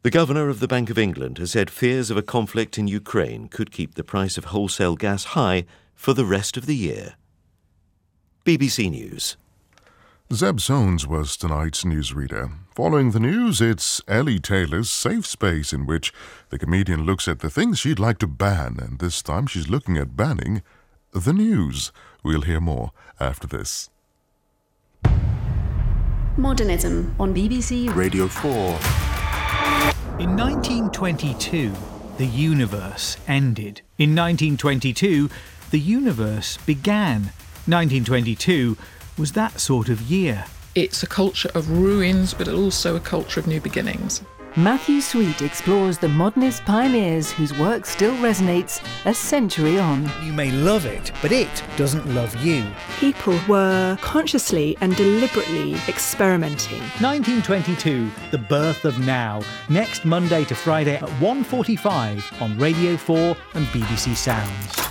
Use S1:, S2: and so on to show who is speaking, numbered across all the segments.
S1: The Governor of the Bank of England has said fears of a conflict in Ukraine could keep the price of wholesale gas high for the rest of the year. BBC News.
S2: Zeb Soanes was tonight's newsreader. Following the news, it's Ellie Taylor's Safe Space, in which the comedian looks at the things she'd like to ban, and this time she's looking at banning the news. We'll hear more after this.
S3: Modernism on BBC
S4: Radio 4.
S5: In 1922, the universe ended. In 1922, the universe began. 1922 was that sort of year.
S6: It's a culture of ruins, but also a culture of new beginnings.
S7: Matthew Sweet explores the modernist pioneers whose work still resonates a century on.
S8: You may love it, but it doesn't love you.
S9: People were consciously and deliberately experimenting.
S5: 1922, the birth of now. Next Monday to Friday at 1:45 on Radio 4 and BBC Sounds.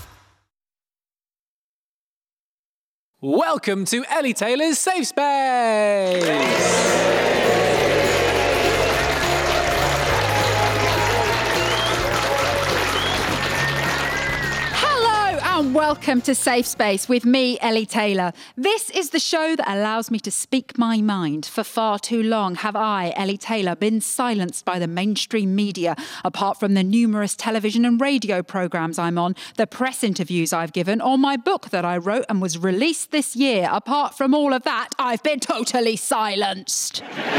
S10: Welcome to Ellie Taylor's Safe Space!
S11: And welcome to Safe Space with me, Ellie Taylor. This is the show that allows me to speak my mind. For far too long have I, Ellie Taylor, been silenced by the mainstream media, apart from the numerous television and radio programmes I'm on, the press interviews I've given, or my book that I wrote and was released this year. Apart from all of that, I've been totally silenced.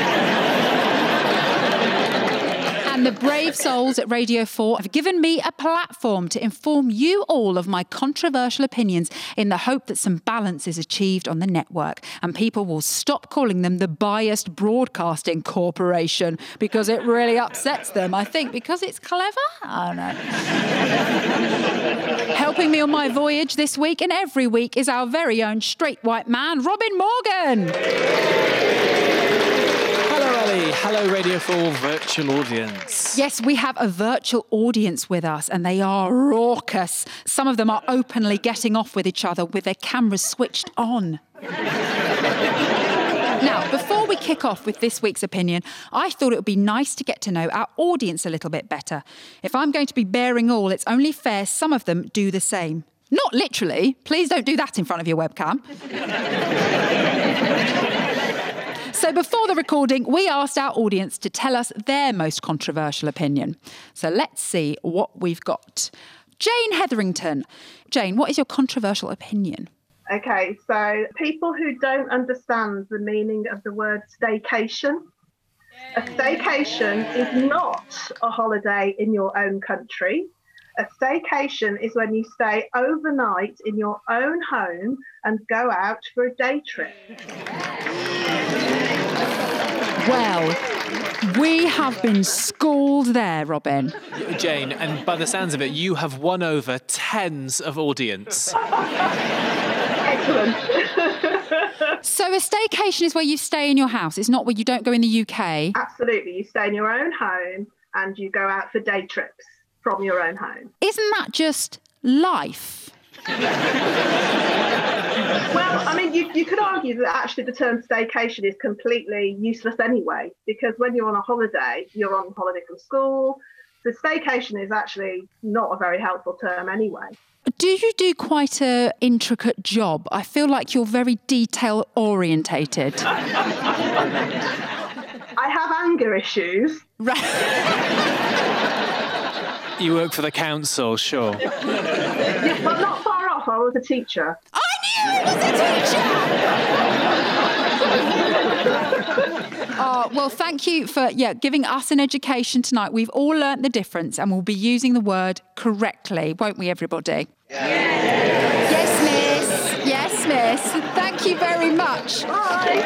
S11: And the brave souls at Radio 4 have given me a platform to inform you all of my controversial opinions in the hope that some balance is achieved on the network and people will stop calling them the Biased Broadcasting Corporation because it really upsets them, I think, because it's clever? I don't know. Helping me on my voyage this week and every week is our very own straight white man, Robin Morgan.
S10: Hello, Radio 4 virtual audience.
S11: Yes, we have a virtual audience with us and they are raucous. Some of them are openly getting off with each other with their cameras switched on. Now, before we kick off with this week's opinion, I thought it would be nice to get to know our audience a little bit better. If I'm going to be bearing all, it's only fair some of them do the same. Not literally. Please don't do that in front of your webcam. So before the recording, we asked our audience to tell us their most controversial opinion. So let's see what we've got. Jane Hetherington. Jane, what is your controversial opinion?
S12: Okay, so people who don't understand the meaning of the word staycation. A staycation is not a holiday in your own country. A staycation is when you stay overnight in your own home and go out for a day trip.
S11: Well, we have been schooled there, Robin.
S10: Jane, and by the sounds of it, you have won over tens of audience.
S12: Excellent.
S11: So a staycation is where you stay in your house. It's not where you don't go in the UK.
S12: Absolutely. You stay in your own home and you go out for day trips from your own home.
S11: Isn't that just life?
S12: Well, I mean, you could argue that actually the term staycation is completely useless anyway, because when you're on a holiday, you're on holiday from school. So staycation is actually not a very helpful term anyway.
S11: Do you do quite an intricate job? I feel like you're very detail-orientated.
S12: I have anger issues.
S11: Right.
S10: You work for the council, sure.
S12: Yes, but not far off. I was a teacher.
S11: I knew he was a teacher! Well, thank you for giving us an education tonight. We've all learnt the difference and we'll be using the word correctly, won't we, everybody? Yes, miss. Yes, miss. Thank you very much.
S12: Bye.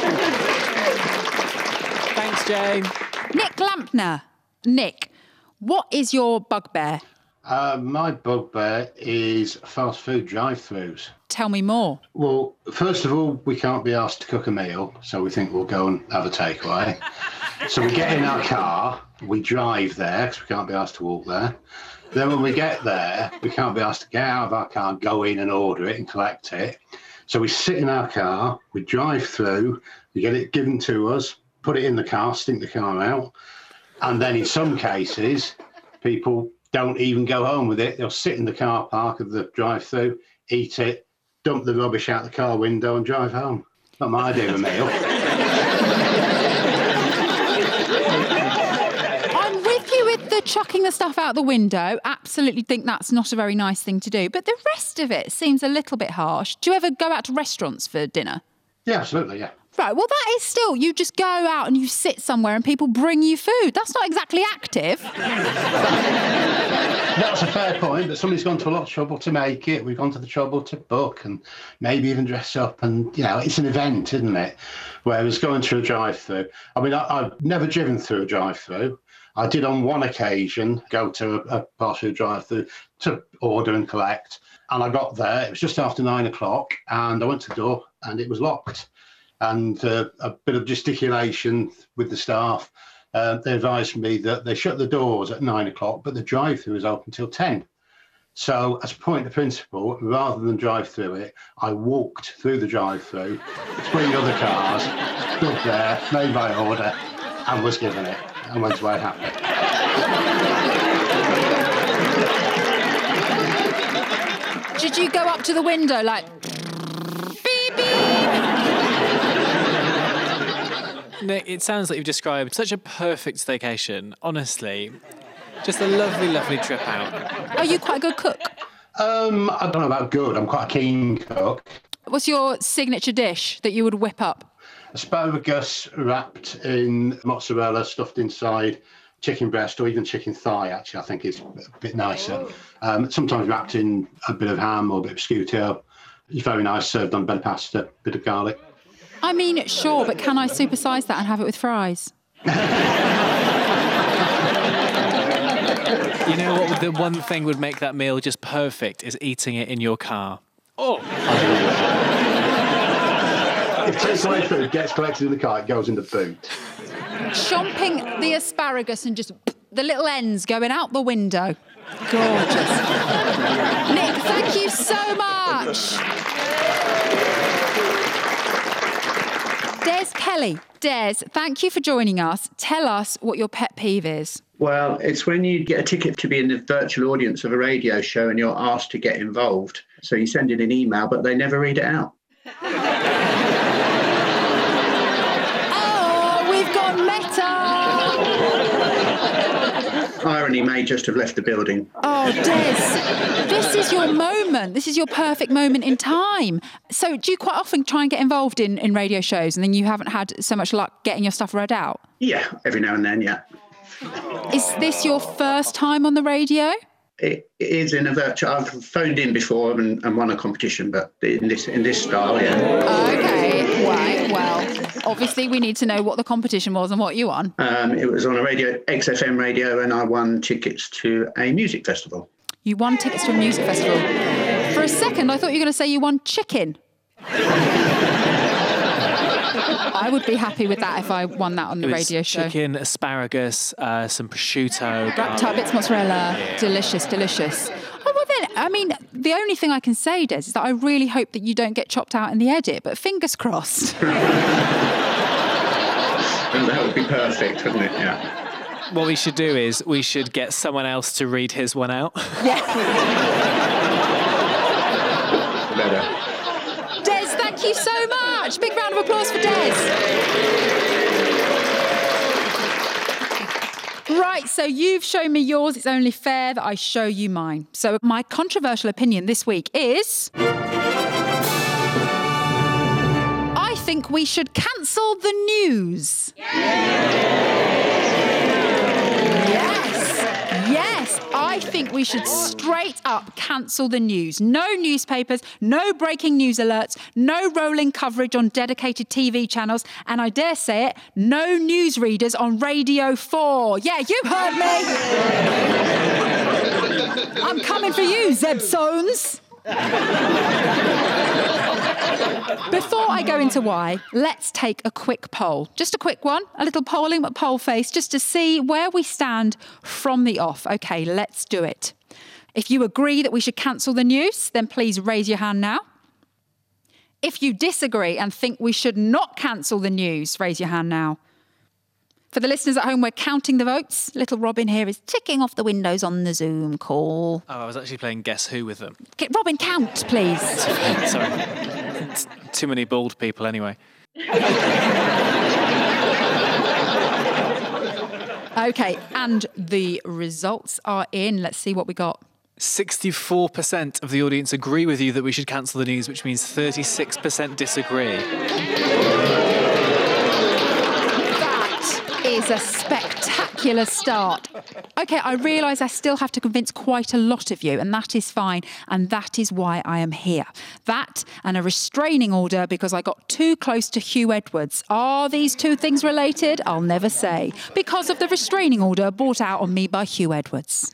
S10: Thanks, Jane.
S11: Nick Lampner. Nick, what is your bugbear?
S13: My bugbear is fast food drive-thrus.
S11: Tell me more.
S13: Well, first of all, we can't be asked to cook a meal, so we think we'll go and have a takeaway. So we get in our car, we drive there, because we can't be asked to walk there. Then when we get there, we can't be asked to get out of our car, go in and order it and collect it. So we sit in our car, we drive through, we get it given to us, put it in the car, stink the car out. And then in some cases, people don't even go home with it. They'll sit in the car park of the drive-through, eat it, dump the rubbish out the car window and drive home. Not my idea of a meal.
S11: I'm with you with the chucking the stuff out the window. Absolutely think that's not a very nice thing to do. But the rest of it seems a little bit harsh. Do you ever go out to restaurants for dinner?
S13: Yeah, absolutely, yeah.
S11: Right, well, that is still, you just go out and you sit somewhere and people bring you food. That's not exactly active.
S13: That's a fair point, but somebody's gone to a lot of trouble to make it. We've gone to the trouble to book and maybe even dress up. And, you know, it's an event, isn't it? Whereas going through a drive-through, I mean, I've never driven through a drive-through. I did on one occasion go to a partial drive-through to order and collect. And I got there, it was just after 9 o'clock, and I went to the door and it was locked. And a bit of gesticulation with the staff. They advised me that they shut the doors at 9 o'clock, but the drive-through is open till 10. So as a point of principle, rather than drive through it, I walked through the drive-through between other cars, stood there, made my order, and was given it, and went away happy.
S11: Did you go up to the window like, beep, beep?
S10: Nick, it sounds like you've described such a perfect staycation. Honestly, just a lovely, lovely trip out.
S11: Are you quite a good cook?
S13: I don't know about good. I'm quite a keen cook.
S11: What's your signature dish that you would whip up?
S13: Asparagus wrapped in mozzarella, stuffed inside chicken breast or even chicken thigh, actually, I think is a bit nicer. Sometimes wrapped in a bit of ham or a bit of prosciutto. It's very nice, served on a bit of pasta, bit of garlic.
S11: I mean, sure, but can I supersise that and have it with fries?
S10: You know what? The one thing would make that meal just perfect is eating it in your car. Oh!
S13: If takeaway food gets collected in the car, it goes in the boot.
S11: Chomping the asparagus and just the little ends going out the window. Gorgeous. Nick, thank you so much. Des Kelly. Des, thank you for joining us. Tell us what your pet peeve is.
S4: Well, it's when you get a ticket to be in the virtual audience of a radio show and you're asked to get involved. So you send in an email, but they never read it out.
S11: Oh, we've got meta!
S4: Irony may just have left the building.
S11: Oh, Des, this is your moment. This is your perfect moment in time. So do you quite often try and get involved in radio shows and then you haven't had so much luck getting your stuff read out?
S4: Yeah, every now and then, yeah.
S11: Is this your first time on the radio?
S4: It is in a virtual. I've phoned in before and won a competition, but in this style, yeah.
S11: Okay, right. Well, obviously we need to know what the competition was and what you won.
S4: It was on a radio, XFM radio, and I won tickets to a music festival.
S11: You won tickets to a music festival. For a second, I thought you were going to say you won chicken. I would be happy with that if I won that on the radio show.
S10: Chicken, asparagus, some prosciutto.
S11: Wrapped up bits mozzarella. Yeah. Delicious, delicious. Oh, well then, I mean, the only thing I can say, Des, is that I really hope that you don't get chopped out in the edit, but fingers crossed.
S4: That would be perfect, wouldn't it? Yeah.
S10: What we should do is we should get someone else to read his one out.
S11: Yeah.
S4: Better.
S11: Des, thank you so much. Big round of applause for Des. Right, so you've shown me yours. It's only fair that I show you mine. So my controversial opinion this week is... I think we should cancel the news. Yes, I think we should straight up cancel the news. No newspapers, no breaking news alerts, no rolling coverage on dedicated TV channels, and I dare say it, no newsreaders on Radio 4. Yeah, you heard me. I'm coming for you, Zeb Sones. Before I go into why, let's take a quick poll. Just a quick one, a little polling, but poll face, just to see where we stand from the off. OK, let's do it. If you agree that we should cancel the news, then please raise your hand now. If you disagree and think we should not cancel the news, raise your hand now. For the listeners at home, we're counting the votes. Little Robin here is ticking off the windows on the Zoom call.
S10: Oh, I was actually playing Guess Who with them.
S11: Robin, count, please.
S10: Sorry. Too many bald people anyway.
S11: OK, and the results are in. Let's see what we got.
S10: 64% of the audience agree with you that we should cancel the news, which means 36% disagree.
S11: That is a spectacular start. OK, I realise I still have to convince quite a lot of you, and that is fine, and that is why I am here. That and a restraining order because I got too close to Hugh Edwards. Are these two things related? I'll never say. Because of the restraining order brought out on me by Hugh Edwards.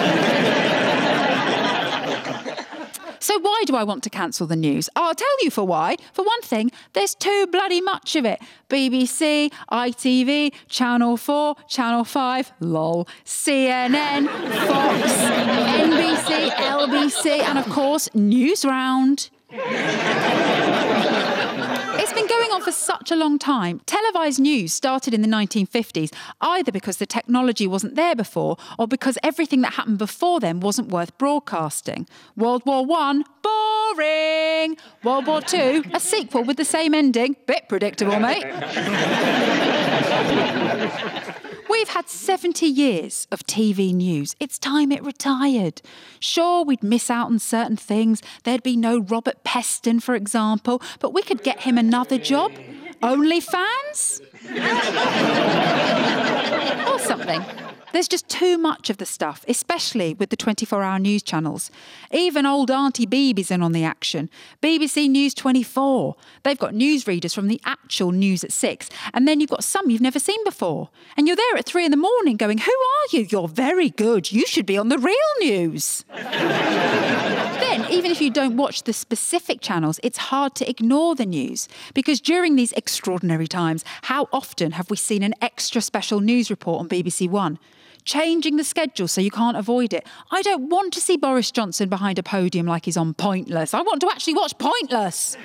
S11: So why do I want to cancel the news? I'll tell you for why. For one thing, there's too bloody much of it. BBC, ITV, Channel 4, Channel 5, lol, CNN, Fox, NBC, LBC, and of course, Newsround. It's been going on for such a long time. Televised news started in the 1950s, either because the technology wasn't there before or because everything that happened before then wasn't worth broadcasting. World War I, boring. World War II, a sequel with the same ending. Bit predictable, mate. We've had 70 years of TV news. It's time it retired. Sure, we'd miss out on certain things. There'd be no Robert Peston, for example, but we could get him another job. OnlyFans? Or something. There's just too much of the stuff, especially with the 24-hour news channels. Even old Auntie Beebe's in on the action. BBC News 24. They've got newsreaders from the actual news at 6, and then you've got some you've never seen before. And you're there at 3 a.m. going, who are you? You're very good. You should be on the real news. Then, even if you don't watch the specific channels, it's hard to ignore the news. Because during these extraordinary times, how often have we seen an extra special news report on BBC One? Changing the schedule so you can't avoid it. I don't want to see Boris Johnson behind a podium like he's on Pointless. I want to actually watch Pointless.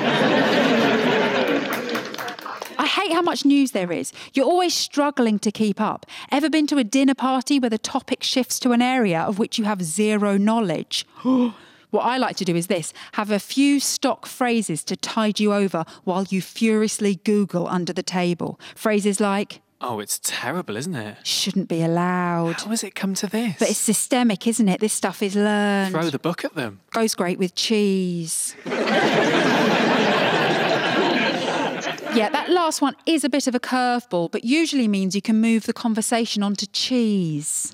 S11: I hate how much news there is. You're always struggling to keep up. Ever been to a dinner party where the topic shifts to an area of which you have zero knowledge? What I like to do is this, have a few stock phrases to tide you over while you furiously Google under the table. Phrases like...
S10: Oh, it's terrible, isn't it?
S11: Shouldn't be allowed.
S10: How has it come to this?
S11: But it's systemic, isn't it? This stuff is learned.
S10: Throw the book at them.
S11: Goes great with cheese. Yeah, that last one is a bit of a curveball, but usually means you can move the conversation onto cheese.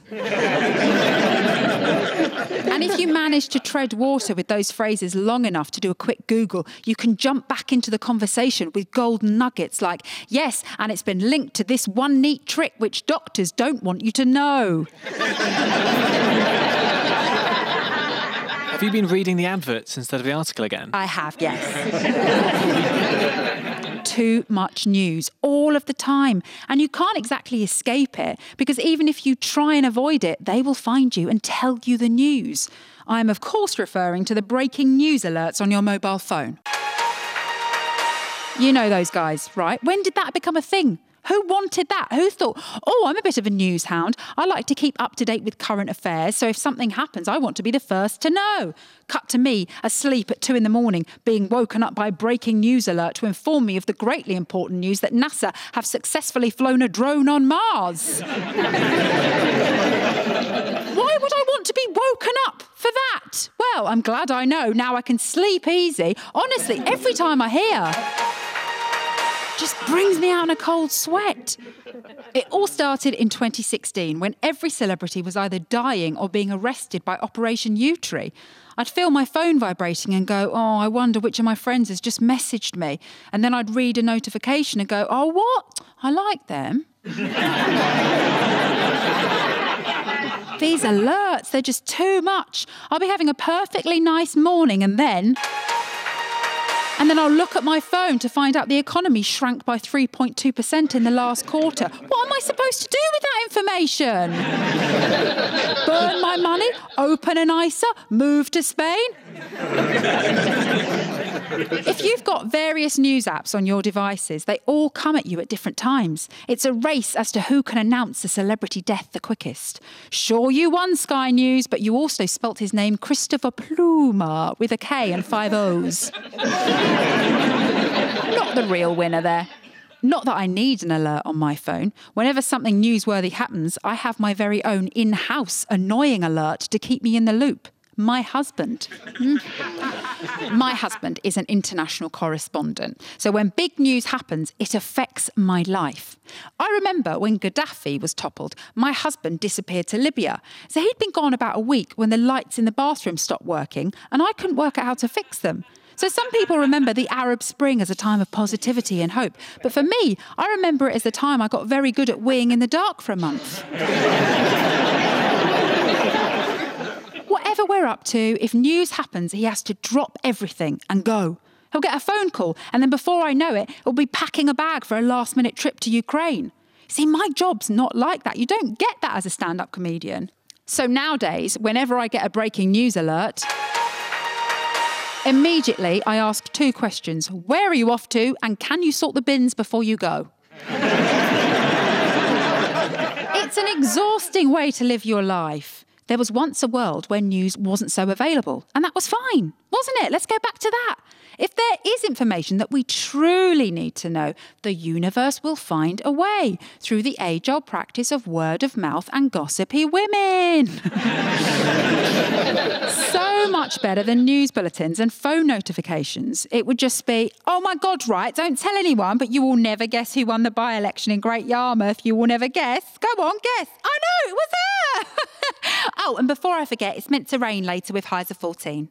S11: And if you manage to tread water with those phrases long enough to do a quick Google, you can jump back into the conversation with golden nuggets like, yes, and it's been linked to this one neat trick which doctors don't want you to know.
S10: Have you been reading the adverts instead of the article again?
S11: I have, yes. Too much news all of the time, and you can't exactly escape it because even if you try and avoid it, they will find you and tell you the news. I'm of course referring to the breaking news alerts on your mobile phone. You know those guys, right? When did that become a thing? Who wanted that? Who thought, oh, I'm a bit of a news hound. I like to keep up to date with current affairs, so if something happens, I want to be the first to know. Cut to me, asleep at 2 a.m, being woken up by a breaking news alert to inform me of the greatly important news that NASA have successfully flown a drone on Mars. Why would I want to be woken up for that? Well, I'm glad I know. Now I can sleep easy. Honestly, every time I hear... just brings me out in a cold sweat. It all started in 2016 when every celebrity was either dying or being arrested by Operation Yewtree. I'd feel my phone vibrating and go, oh, I wonder which of my friends has just messaged me. And then I'd read a notification and go, oh, what? I like them. These alerts, they're just too much. I'll be having a perfectly nice morning and then I'll look at my phone to find out the economy shrank by 3.2% in the last quarter. What am I supposed to do with that information? Burn my money? Open an ISA? Move to Spain? If you've got various news apps on your devices, they all come at you at different times. It's a race as to who can announce a celebrity death the quickest. Sure, you won Sky News, but you also spelt his name Christopher Plummer with a K and 5 O's. Not the real winner there. Not that I need an alert on my phone. Whenever something newsworthy happens, I have my very own in-house annoying alert to keep me in the loop. My husband. My husband is an international correspondent. So when big news happens, it affects my life. I remember when Gaddafi was toppled, my husband disappeared to Libya. So he'd been gone about a week when the lights in the bathroom stopped working and I couldn't work out how to fix them. So some people remember the Arab Spring as a time of positivity and hope. But for me, I remember it as the time I got very good at weeing in the dark for a month. Whatever we're up to, if news happens, he has to drop everything and go. He'll get a phone call, and then before I know it, he'll be packing a bag for a last-minute trip to Ukraine. See, my job's not like that. You don't get that as a stand-up comedian. So nowadays, whenever I get a breaking news alert, immediately I ask 2 questions. Where are you off to, and can you sort the bins before you go? It's an exhausting way to live your life. There was once a world where news wasn't so available, and that was fine, wasn't it? Let's go back to that. If there is information that we truly need to know, the universe will find a way through the age-old practice of word of mouth and gossipy women. So much better than news bulletins and phone notifications. It would just be, oh my God, right, don't tell anyone, but you will never guess who won the by-election in Great Yarmouth. You will never guess. Go on, guess. I know, it was her. Oh, and before I forget, it's meant to rain later with highs of 14.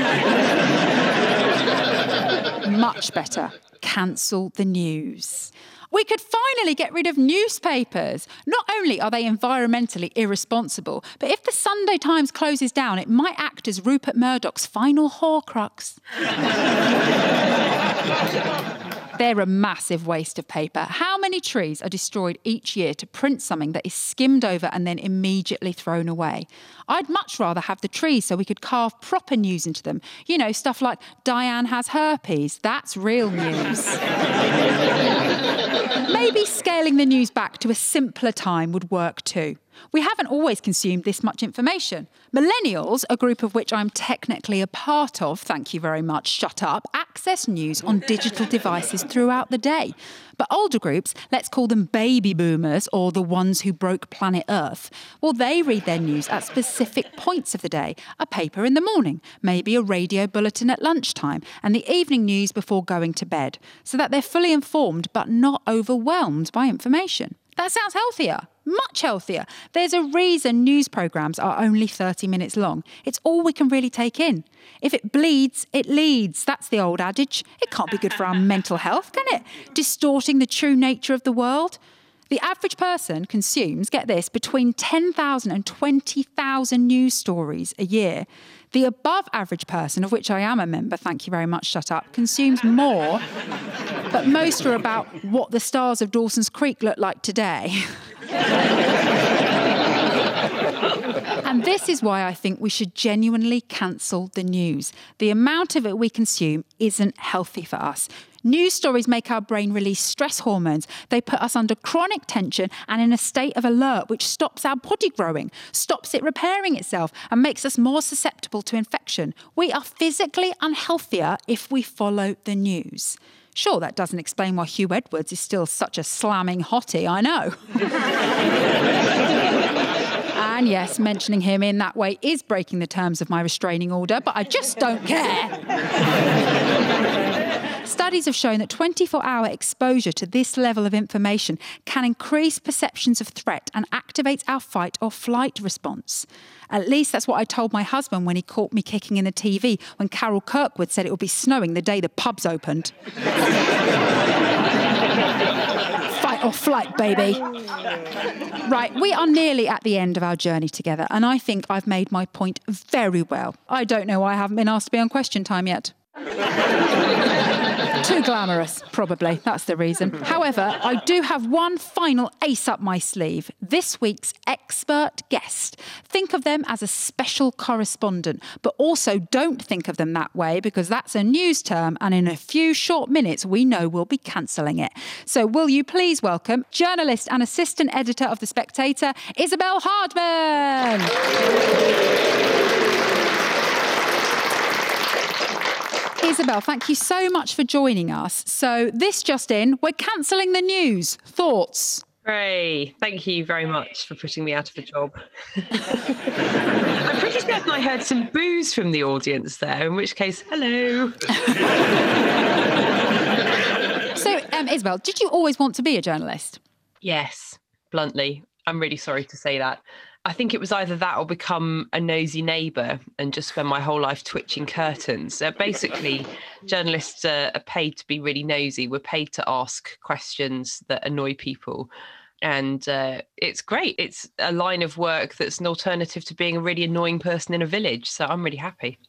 S11: Much better. Cancel the news. We could finally get rid of newspapers. Not only are they environmentally irresponsible, but if the Sunday Times closes down, it might act as Rupert Murdoch's final Horcrux. They're a massive waste of paper. How many trees are destroyed each year to print something that is skimmed over and then immediately thrown away? I'd much rather have the trees so we could carve proper news into them. You know, stuff like Diane has herpes. That's real news. Maybe scaling the news back to a simpler time would work too. We haven't always consumed this much information. Millennials, a group of which I'm technically a part of, thank you very much, shut up, access news on digital devices throughout the day. But older groups, let's call them baby boomers or the ones who broke planet Earth, well, they read their news at specific points of the day. A paper in the morning, maybe a radio bulletin at lunchtime, and the evening news before going to bed, so that they're fully informed but not overwhelmed by information. That sounds healthier, much healthier. There's a reason news programmes are only 30 minutes long. It's all we can really take in. If it bleeds, it leads. That's the old adage. It can't be good for our mental health, can it? Distorting the true nature of the world. The average person consumes, get this, between 10,000 and 20,000 news stories a year. The above average person, of which I am a member, thank you very much, shut up, consumes more, but most are about what the stars of Dawson's Creek look like today. And this is why I think we should genuinely cancel the news. The amount of it we consume isn't healthy for us. News stories make our brain release stress hormones. They put us under chronic tension and in a state of alert, which stops our body growing, stops it repairing itself, and makes us more susceptible to infection. We are physically unhealthier if we follow the news. Sure, that doesn't explain why Hugh Edwards is still such a slamming hottie, I know. And yes, mentioning him in that way is breaking the terms of my restraining order, but I just don't care. Studies have shown that 24-hour exposure to this level of information can increase perceptions of threat and activate our fight or flight response. At least that's what I told my husband when he caught me kicking in the TV when Carol Kirkwood said it would be snowing the day the pubs opened. Fight or flight, baby. Right, we are nearly at the end of our journey together, and I think I've made my point very well. I don't know why I haven't been asked to be on Question Time yet. Too glamorous, probably. That's the reason. However, I do have one final ace up my sleeve. This week's expert guest. Think of them as a special correspondent, but also don't think of them that way because that's a news term and in a few short minutes we know we'll be cancelling it. So will you please welcome journalist and assistant editor of The Spectator, Isabel Hardman. Isabel, thank you so much for joining us. So this just in, we're cancelling the news. Thoughts?
S14: Hooray. Thank you very much for putting me out of a job. I'm pretty certain I heard some boos from the audience there, in which case, hello.
S11: So, Isabel, did you always want to be a journalist?
S14: Yes, bluntly. I'm really sorry to say that. I think it was either that or become a nosy neighbour and just spend my whole life twitching curtains. Basically, journalists are paid to be really nosy. We're paid to ask questions that annoy people. And it's great. It's a line of work that's an alternative to being a really annoying person in a village. So I'm really happy.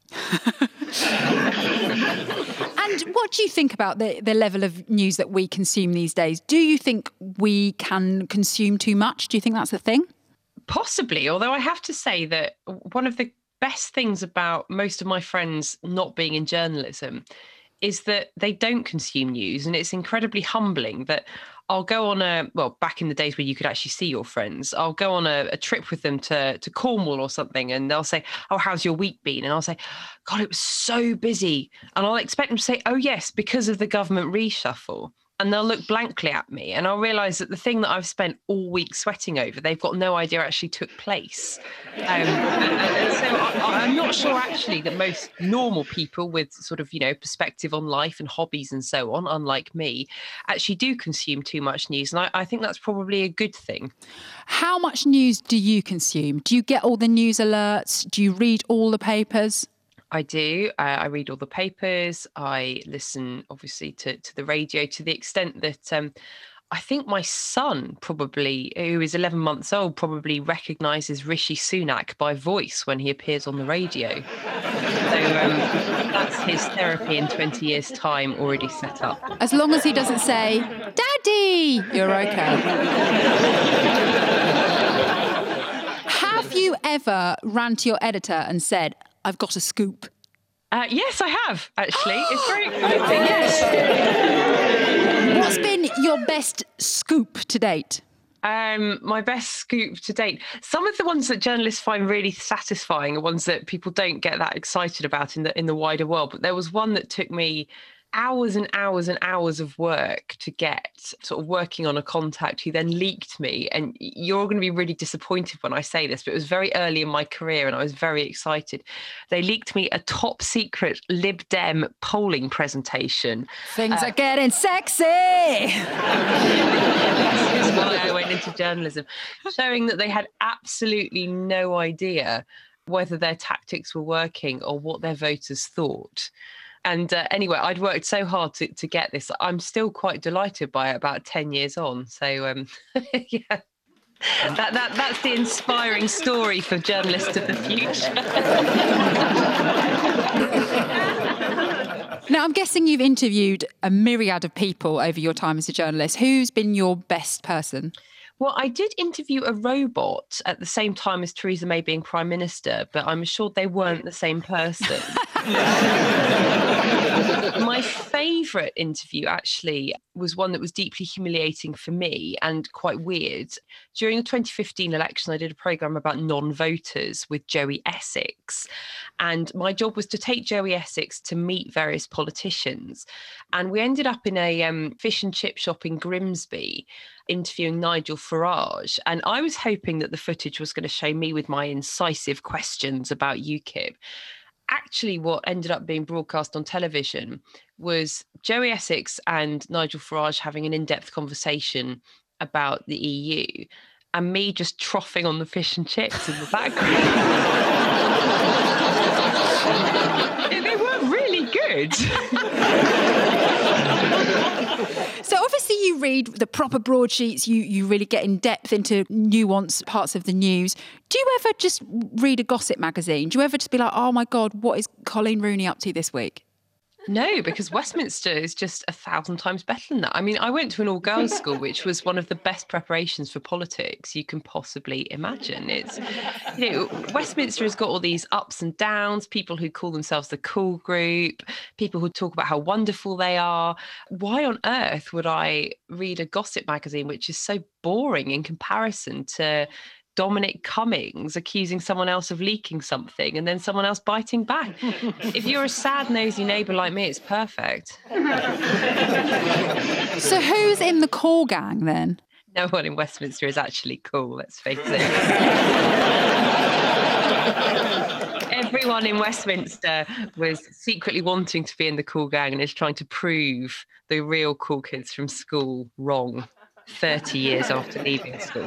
S11: And what do you think about the level of news that we consume these days? Do you think we can consume too much? Do you think that's the thing?
S14: Possibly, although I have to say that one of the best things about most of my friends not being in journalism is that they don't consume news. And it's incredibly humbling that I'll go on back in the days where you could actually see your friends, I'll go on a trip with them to Cornwall or something, and they'll say, oh, how's your week been? And I'll say, God, it was so busy. And I'll expect them to say, oh, yes, because of the government reshuffle. And they'll look blankly at me and I'll realise that the thing that I've spent all week sweating over, they've got no idea actually took place. And so I'm not sure actually that most normal people with sort of, perspective on life and hobbies and so on, unlike me, actually do consume too much news. And I think that's probably a good thing.
S11: How much news do you consume? Do you get all the news alerts? Do you read all the papers?
S14: I do. I read all the papers. I listen, obviously, to the radio to the extent that I think my son probably, who is 11 months old, probably recognises Rishi Sunak by voice when he appears on the radio. So that's his therapy in 20 years' time already set up.
S11: As long as he doesn't say, Daddy, you're okay. Have you ever ran to your editor and said, I've got a scoop?
S14: Yes, I have, actually. It's very exciting, yes.
S11: What's been your best scoop to date?
S14: My best scoop to date. Some of the ones that journalists find really satisfying are ones that people don't get that excited about in the wider world. But there was one that took me hours and hours and hours of work to get, sort of working on a contact who then leaked me. And you're going to be really disappointed when I say this, but it was very early in my career and I was very excited. They leaked me a top secret Lib Dem polling presentation.
S11: Things are getting sexy!
S14: This is why I went into journalism, showing that they had absolutely no idea whether their tactics were working or what their voters thought. And anyway, I'd worked so hard to get this. I'm still quite delighted by it about 10 years on. So, yeah, that's the inspiring story for journalists of the future.
S11: Now, I'm guessing you've interviewed a myriad of people over your time as a journalist. Who's been your best person?
S14: Well, I did interview a robot at the same time as Theresa May being Prime Minister, but I'm assured they weren't the same person. My favourite interview, actually, was one that was deeply humiliating for me and quite weird. During the 2015 election, I did a programme about non-voters with Joey Essex. And my job was to take Joey Essex to meet various politicians. And we ended up in a fish and chip shop in Grimsby, interviewing Nigel Farage. And I was hoping that the footage was going to show me with my incisive questions about UKIP. Actually, what ended up being broadcast on television was Joey Essex and Nigel Farage having an in-depth conversation about the EU and me just troughing on the fish and chips in the background. They weren't really good.
S11: So obviously you read the proper broadsheets, you really get in depth into nuanced parts of the news. Do you ever just read a gossip magazine? Do you ever just be like, oh my God, what is Colleen Rooney up to this week?
S14: No, because Westminster is just 1,000 times better than that. I mean, I went to an all-girls school, which was one of the best preparations for politics you can possibly imagine. It's, Westminster has got all these ups and downs, people who call themselves the cool group, people who talk about how wonderful they are. Why on earth would I read a gossip magazine, which is so boring in comparison to Dominic Cummings accusing someone else of leaking something and then someone else biting back? If you're a sad, nosy neighbour like me, it's perfect.
S11: So who's in the cool gang then?
S14: No one in Westminster is actually cool, let's face it. Everyone in Westminster was secretly wanting to be in the cool gang and is trying to prove the real cool kids from school wrong 30 years after leaving school.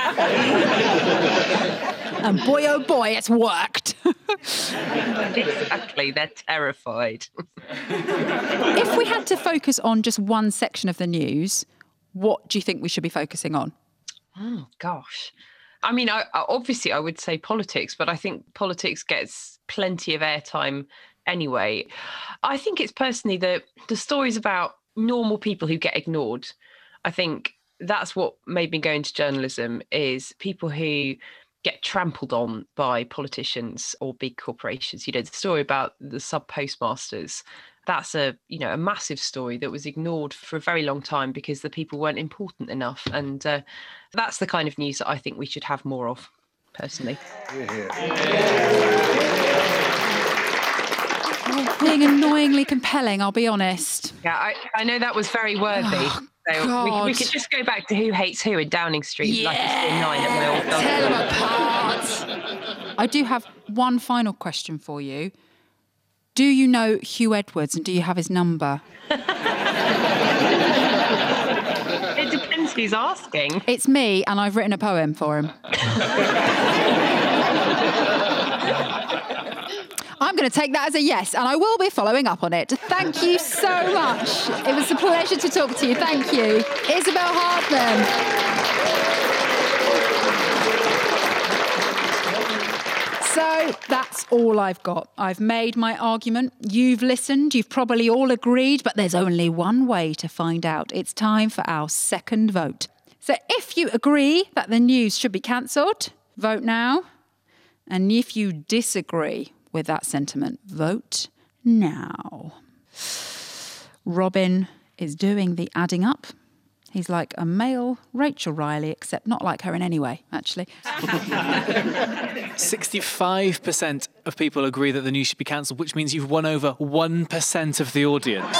S11: And boy, oh boy, it's worked.
S14: Exactly, they're terrified.
S11: If we had to focus on just one section of the news, what do you think we should be focusing on?
S14: Oh, gosh. I mean, obviously I would say politics, but I think politics gets plenty of airtime anyway. I think it's personally the stories about normal people who get ignored. I think that's what made me go into journalism, is people who get trampled on by politicians or big corporations. The story about the sub-postmasters, that's a massive story that was ignored for a very long time because the people weren't important enough. And that's the kind of news that I think we should have more of, personally.
S11: Being annoyingly compelling, I'll be honest.
S14: Yeah, I know that was very worthy.
S11: Oh,
S14: so we could just go back to who hates who in Downing Street, like it's been 9 at my old dog.
S11: Tell them apart. I do have one final question for you. Do you know Hugh Edwards and do you have his number?
S14: It depends who's asking.
S11: It's me, and I've written a poem for him. I'm going to take that as a yes, and I will be following up on it. Thank you so much. It was a pleasure to talk to you. Thank you. Isabel Hardman. So that's all I've got. I've made my argument. You've listened. You've probably all agreed, but there's only one way to find out. It's time for our second vote. So if you agree that the news should be cancelled, vote now. And if you disagree with that sentiment, vote now. Robin is doing the adding up. He's like a male Rachel Riley, except not like her in any way, actually.
S10: 65% of people agree that the news should be cancelled, which means you've won over 1% of the audience.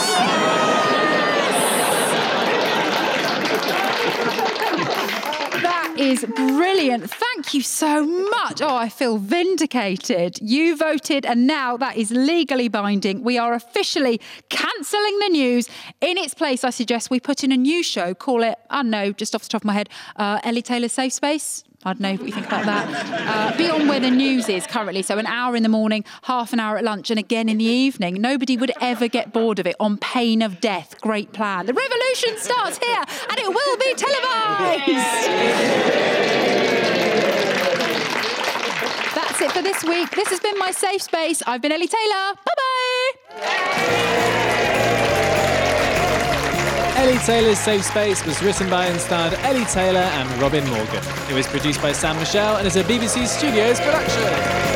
S11: That is brilliant. Thank you so much. Oh, I feel vindicated. You voted, and now that is legally binding. We are officially cancelling the news. In its place, I suggest we put in a new show. Call it, I don't know, just off the top of my head, Ellie Taylor's Safe Space. I don't know what you think about that. Be on where the news is currently. So an hour in the morning, half an hour at lunch, and again in the evening. Nobody would ever get bored of it, on pain of death. Great plan. The revolution starts here, and it will be televised. That's it for this week. This has been My Safe Space. I've been Ellie Taylor. Bye-bye.
S10: Ellie Taylor's Safe Space was written by and starred Ellie Taylor and Robin Morgan. It was produced by Sam Michelle and is a BBC Studios production.